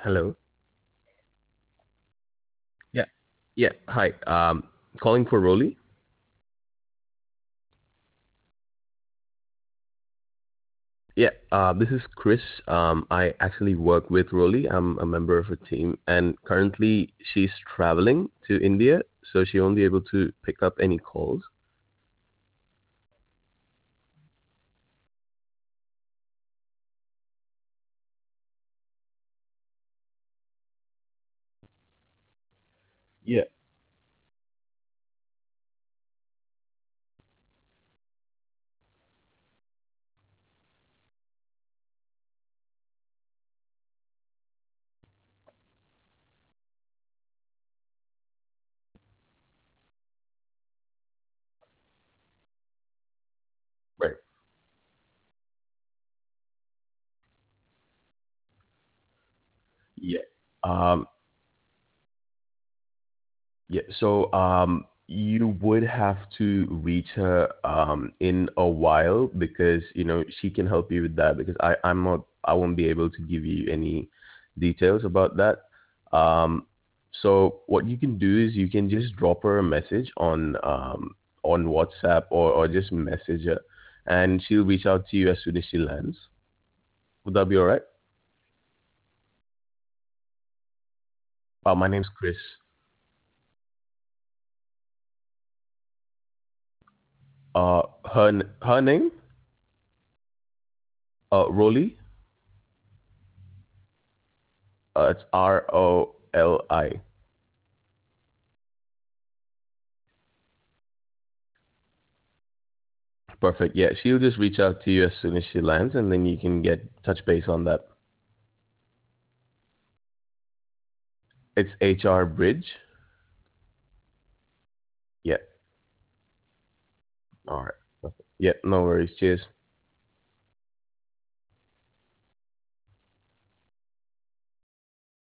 Hello. Yeah. Yeah. Hi. Calling for Rolly. Yeah. This is Chris. I actually work with Rolly. I'm a member of her team, and currently she's traveling to India, so she won't be able to pick up any calls. Yeah. Right. Yeah. Um. Yeah. You would have to reach her in a while because she can help you with that because I won't be able to give you any details about that. Um, so what you can do is you can just drop her a message on WhatsApp or just message her, and she'll reach out to you as soon as she lands. Would that be all right? My name's Chris. Her name, Roli. It's Roli. Perfect. Yeah, she'll just reach out to you as soon as she lands, and then you can get touch base on that. It's HR Bridge. Yeah. All right. Perfect. Yeah, no worries. Cheers.